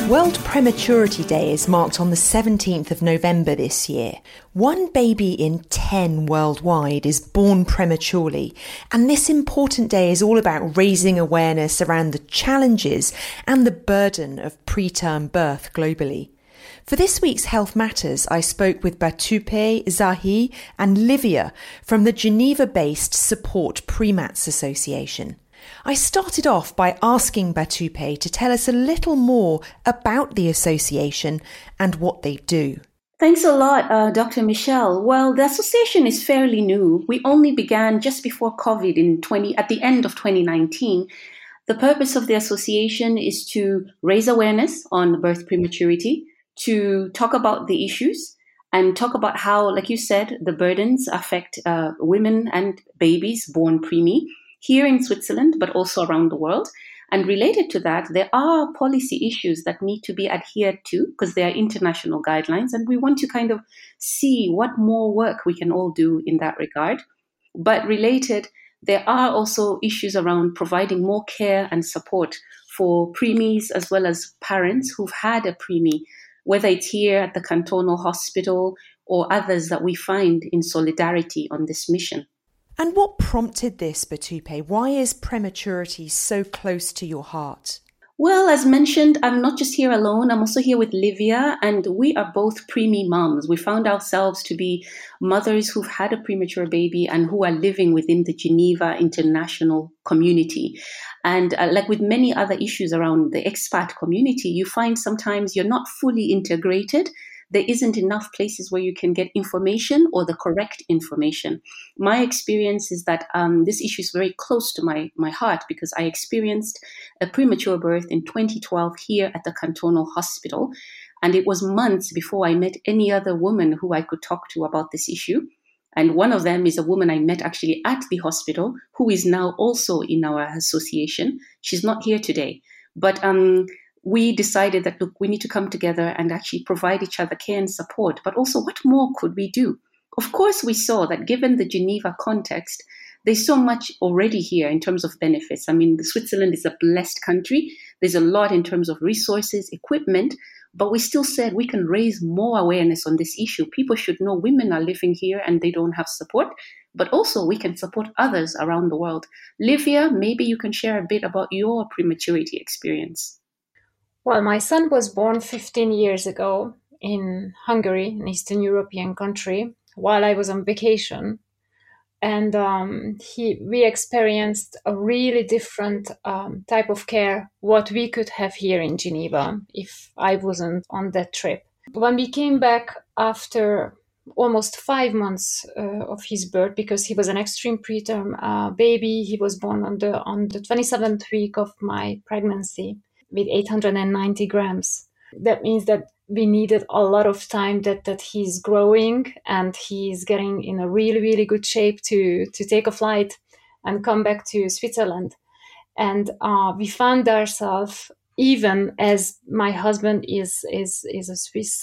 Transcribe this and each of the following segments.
World Prematurity Day is marked on the 17th of November this year. 1 baby in 10 worldwide is born prematurely, and this important day is all about raising awareness around the challenges and the burden of preterm birth globally. For this week's Health Matters, I spoke with Batupe, Zahi and Livia from the Geneva-based Support Premats Association. I started off by asking Batupe to tell us a little more about the association and what they do. Thanks a lot, Dr. Michelle. Well, the association is fairly new. We only began just before COVID at the end of 2019. The purpose of the association is to raise awareness on birth prematurity, to talk about the issues and talk about how, like you said, the burdens affect women and babies born preemie here in Switzerland, but also around the world. And related to that, there are policy issues that need to be adhered to because they are international guidelines. And we want to kind of see what more work we can all do in that regard. But related, there are also issues around providing more care and support for preemies as well as parents who've had a preemie, whether it's here at the cantonal hospital or others that we find in solidarity on this mission. And what prompted this, Batupe? Why is prematurity so close to your heart? Well, as mentioned, I'm not just here alone. I'm also here with Livia, and we are both preemie moms. We found ourselves to be mothers who've had a premature baby and who are living within the Geneva international community. And like with many other issues around the expat community, you find sometimes you're not fully integrated. There isn't enough places where you can get information or the correct information. My experience is that this issue is very close to my heart because I experienced a premature birth in 2012 here at the cantonal hospital. And it was months before I met any other woman who I could talk to about this issue. And one of them is a woman I met actually at the hospital who is now also in our association. She's not here today, but we decided that, look, we need to come together and actually provide each other care and support. But also, what more could we do? Of course, we saw that given the Geneva context, there's so much already here in terms of benefits. I mean, Switzerland is a blessed country. There's a lot in terms of resources, equipment, but we still said we can raise more awareness on this issue. People should know women are living here and they don't have support, but also we can support others around the world. Livia, maybe you can share a bit about your prematurity experience. Well, my son was born 15 years ago in Hungary, an Eastern European country, while I was on vacation. And we experienced a really different type of care, what we could have here in Geneva if I wasn't on that trip. When we came back after almost 5 months of his birth, because he was an extreme preterm baby, he was born on the 27th week of my pregnancy, with 890 grams. That means that we needed a lot of time that he's growing and he's getting in a really, really good shape to take a flight and come back to Switzerland. And we found ourselves, even as my husband is a Swiss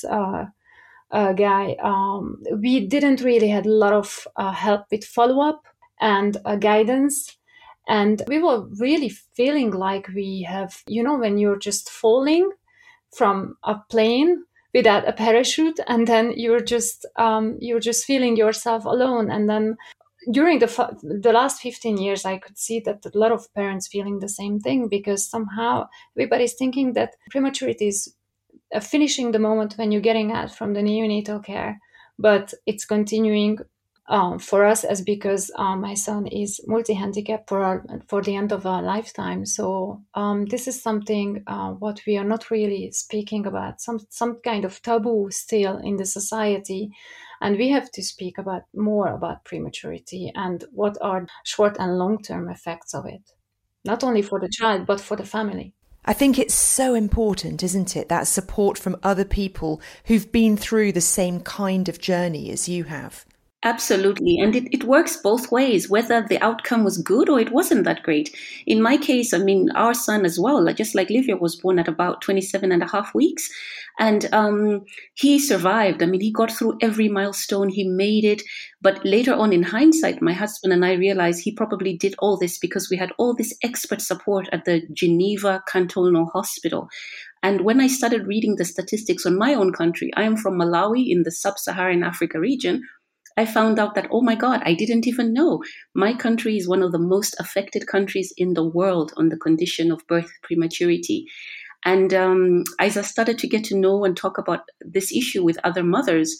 guy, we didn't really had a lot of help with follow-up and guidance. And we were really feeling like we have, when you're just falling from a plane without a parachute, and then you're just feeling yourself alone. And then during the last 15 years, I could see that a lot of parents feeling the same thing, because somehow everybody's thinking that prematurity is finishing the moment when you're getting out from the neonatal care, but it's continuing for us, as because my son is multi-handicapped for the end of our lifetime. So this is something what we are not really speaking about, some kind of taboo still in the society. And we have to speak more about prematurity and what are short and long-term effects of it, not only for the child, but for the family. I think it's so important, isn't it, that support from other people who've been through the same kind of journey as you have. Absolutely. And it works both ways, whether the outcome was good or it wasn't that great. In my case, I mean, our son as well, just like Livia, was born at about 27 and a half weeks. And he survived. I mean, he got through every milestone. He made it. But later on in hindsight, my husband and I realized he probably did all this because we had all this expert support at the Geneva Cantonal Hospital. And when I started reading the statistics on my own country, I am from Malawi in the sub-Saharan Africa region, I found out that, oh my God, I didn't even know. My country is one of the most affected countries in the world on the condition of birth prematurity. And as I started to get to know and talk about this issue with other mothers,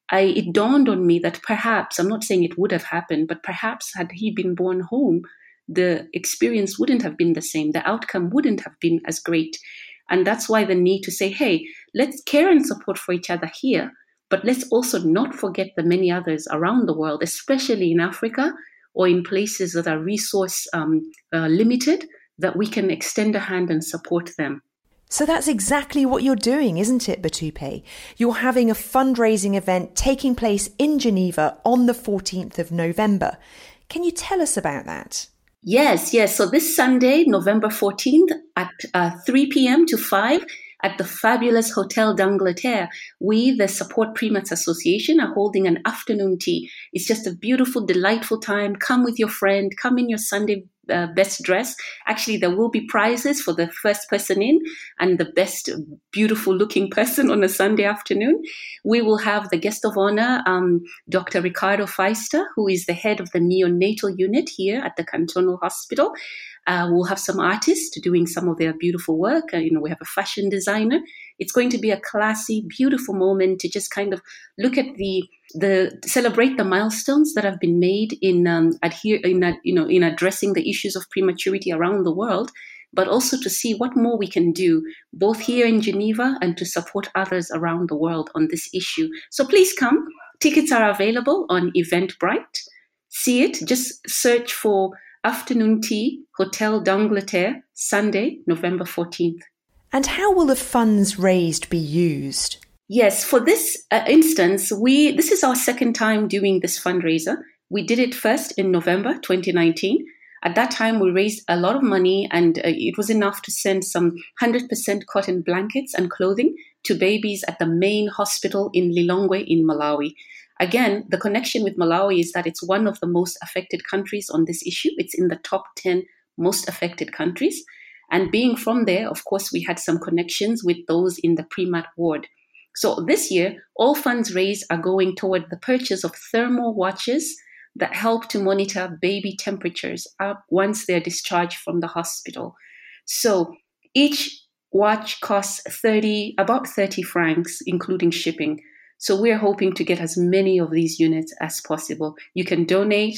it dawned on me that perhaps, I'm not saying it would have happened, but perhaps had he been born home, the experience wouldn't have been the same. The outcome wouldn't have been as great. And that's why the need to say, hey, let's care and support for each other here, but let's also not forget the many others around the world, especially in Africa or in places that are resource limited, that we can extend a hand and support them. So that's exactly what you're doing, isn't it, Batupe? You're having a fundraising event taking place in Geneva on the 14th of November. Can you tell us about that? Yes. So this Sunday, November 14th at 3 p.m. to 5 at the fabulous Hotel d'Angleterre, we, the Support Premats Association, are holding an afternoon tea. It's just a beautiful, delightful time. Come with your friend. Come in your Sunday best dress. Actually, there will be prizes for the first person in and the best beautiful looking person on a Sunday afternoon. We will have the guest of honor, Dr. Ricardo Feister, who is the head of the neonatal unit here at the Cantonal Hospital. We'll have some artists doing some of their beautiful work. We have a fashion designer. It's going to be a classy, beautiful moment to just kind of look at celebrate the milestones that have been made in addressing the issues of prematurity around the world, but also to see what more we can do, both here in Geneva and to support others around the world on this issue. So please come. Tickets are available on Eventbrite. See it. Just search for Afternoon Tea, Hotel d'Angleterre, Sunday, November 14th. And how will the funds raised be used? Yes, for this instance, this is our second time doing this fundraiser. We did it first in November 2019. At that time, we raised a lot of money, and it was enough to send some 100% cotton blankets and clothing to babies at the main hospital in Lilongwe in Malawi. Again, the connection with Malawi is that it's one of the most affected countries on this issue. It's in the top 10 most affected countries. And being from there, of course, we had some connections with those in the pre-mat ward. So this year, all funds raised are going toward the purchase of thermal watches that help to monitor baby temperatures once they're discharged from the hospital. So each watch costs about 30 francs, including shipping. So we're hoping to get as many of these units as possible. You can donate,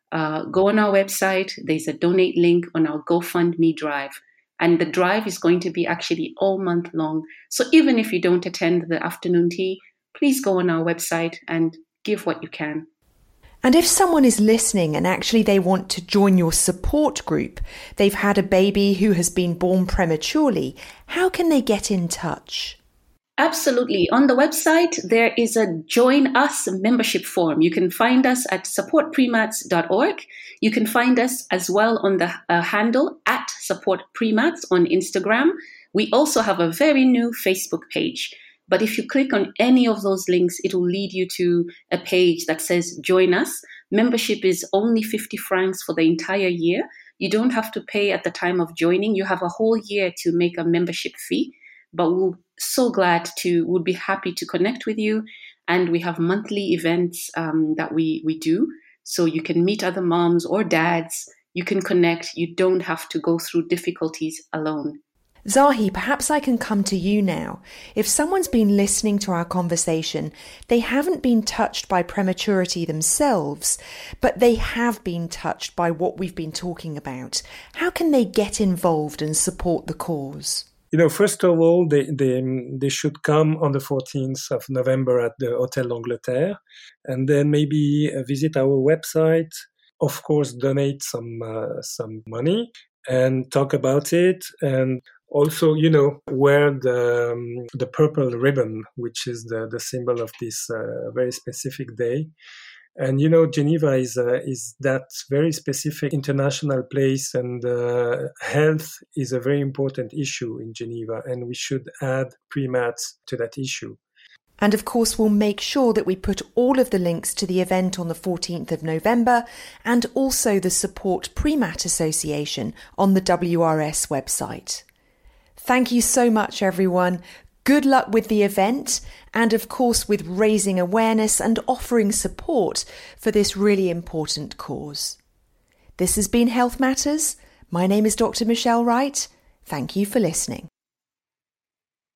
go on our website. There's a donate link on our GoFundMe drive. And the drive is going to be actually all month long. So even if you don't attend the afternoon tea, please go on our website and give what you can. And if someone is listening and actually they want to join your support group, they've had a baby who has been born prematurely, how can they get in touch? Absolutely. On the website, there is a Join Us membership form. You can find us at supportpremats.org. You can find us as well on the handle at supportpremats on Instagram. We also have a very new Facebook page. But if you click on any of those links, it will lead you to a page that says Join Us. Membership is only 50 francs for the entire year. You don't have to pay at the time of joining. You have a whole year to make a membership fee. But would be happy to connect with you. And we have monthly events that we do. So you can meet other moms or dads. You can connect. You don't have to go through difficulties alone. Zahi, perhaps I can come to you now. If someone's been listening to our conversation, they haven't been touched by prematurity themselves, but they have been touched by what we've been talking about. How can they get involved and support the cause? First of all, they should come on the 14th of November at the Hotel d'Angleterre, and then maybe visit our website. Of course, donate some money and talk about it, and also, wear the purple ribbon, which is the symbol of this very specific day. And, Geneva is that very specific international place, and health is a very important issue in Geneva, and we should add premats to that issue. And of course, we'll make sure that we put all of the links to the event on the 14th of November and also the Support Premat Association on the WRS website. Thank you so much, everyone. Good luck with the event and, of course, with raising awareness and offering support for this really important cause. This has been Health Matters. My name is Dr. Michelle Wright. Thank you for listening.